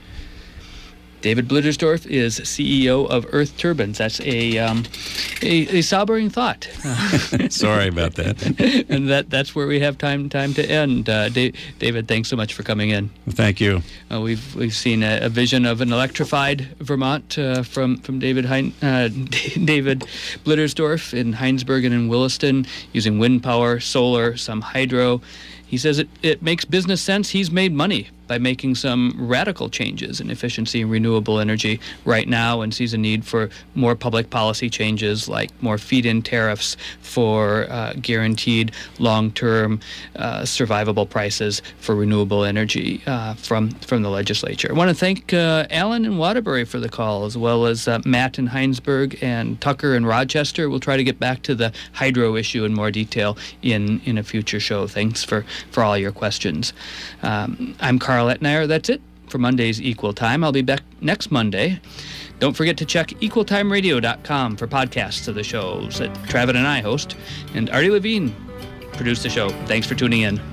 David Blittersdorf is C E O of Earth Turbines. That's a um, a, a sobering thought. Sorry about that. And that that's where we have time time to end. Uh, da- David, thanks so much for coming in. Thank you. Uh, we've we've seen a, a vision of an electrified Vermont uh, from from David hein- uh, David Blittersdorf in Heinsberg and in Williston, using wind power, solar, some hydro. He says it, it makes business sense. He's made money by making some radical changes in efficiency and renewable energy right now, and sees a need for more public policy changes like more feed-in tariffs for uh, guaranteed long-term uh, survivable prices for renewable energy uh, from, from the legislature. I want to thank uh, Alan in Waterbury for the call, as well as uh, Matt in Heinsberg and Tucker in Rochester. We'll try to get back to the hydro issue in more detail in, in a future show. Thanks for, for all your questions. Um, I'm Carl Etnayer. That's it for Monday's Equal Time. I'll be back next Monday. Don't forget to check equal time radio dot com for podcasts of the shows that Travis and I host. And Artie Levine produced the show. Thanks for tuning in.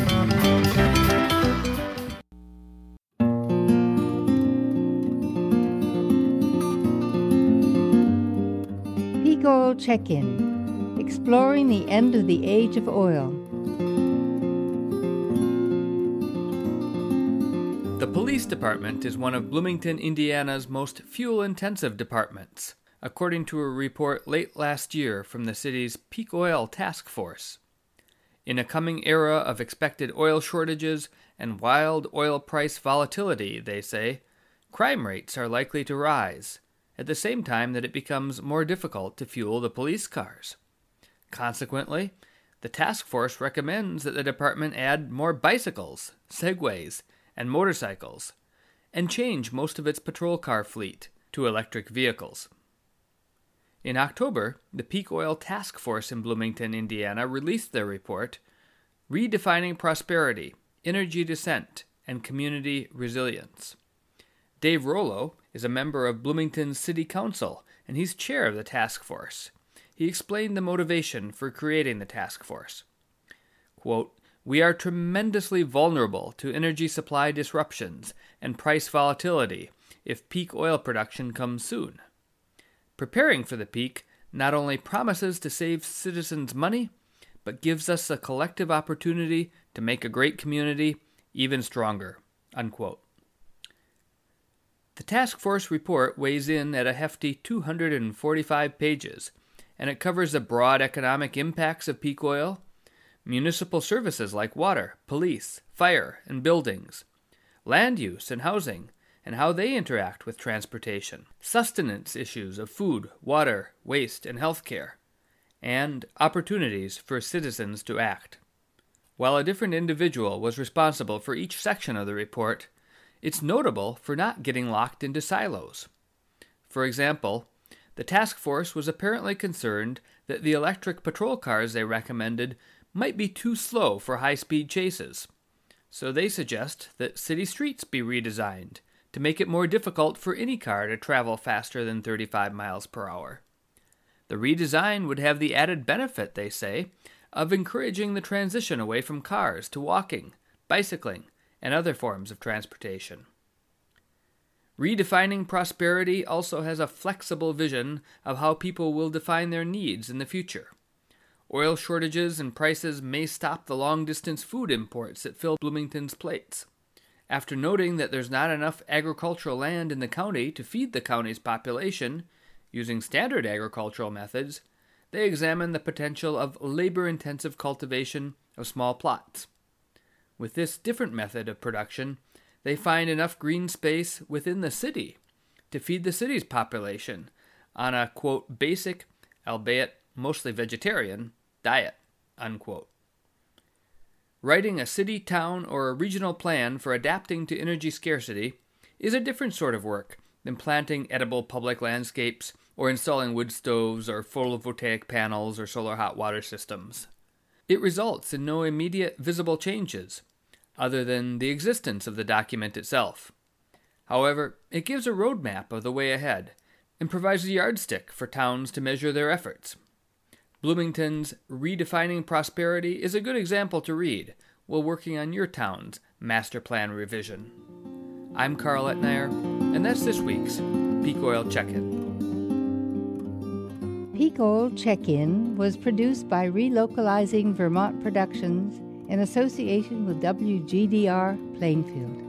Peak Oil Check-In, exploring the end of the age of oil. The police department is one of Bloomington, Indiana's most fuel-intensive departments, according to a report late last year from the city's Peak Oil Task Force. In a coming era of expected oil shortages and wild oil price volatility, they say, crime rates are likely to rise, at the same time that it becomes more difficult to fuel the police cars. Consequently, the task force recommends that the department add more bicycles, Segways, and motorcycles, and change most of its patrol car fleet to electric vehicles. In October, the Peak Oil Task Force in Bloomington, Indiana, released their report, Redefining Prosperity, Energy Descent, and Community Resilience. Dave Rollo is a member of Bloomington's City Council, and he's chair of the task force. He explained the motivation for creating the task force. Quote, "We are tremendously vulnerable to energy supply disruptions and price volatility if peak oil production comes soon. Preparing for the peak not only promises to save citizens money, but gives us a collective opportunity to make a great community even stronger." Unquote. The task force report weighs in at a hefty two hundred forty-five pages, and it covers the broad economic impacts of peak oil, municipal services like water, police, fire, and buildings, land use and housing, and how they interact with transportation, sustenance issues of food, water, waste, and healthcare, and opportunities for citizens to act. While a different individual was responsible for each section of the report, it's notable for not getting locked into silos. For example, the task force was apparently concerned that the electric patrol cars they recommended might be too slow for high-speed chases, so they suggest that city streets be redesigned to make it more difficult for any car to travel faster than thirty-five miles per hour. The redesign would have the added benefit, they say, of encouraging the transition away from cars to walking, bicycling, and other forms of transportation. Redefining prosperity also has a flexible vision of how people will define their needs in the future. Oil shortages and prices may stop the long-distance food imports that fill Bloomington's plates. After noting that there's not enough agricultural land in the county to feed the county's population, using standard agricultural methods, they examine the potential of labor-intensive cultivation of small plots. With this different method of production, they find enough green space within the city to feed the city's population on a, quote, basic, albeit mostly vegetarian, diet, unquote. Writing a city, town, or a regional plan for adapting to energy scarcity is a different sort of work than planting edible public landscapes or installing wood stoves or photovoltaic panels or solar hot water systems. It results in no immediate visible changes, other than the existence of the document itself. However, it gives a roadmap of the way ahead and provides a yardstick for towns to measure their efforts. Bloomington's Redefining Prosperity is a good example to read while working on your town's master plan revision. I'm Carl Etnayer, and that's this week's Peak Oil Check-In. Peak Oil Check-In was produced by Relocalizing Vermont Productions in association with W G D R Plainfield.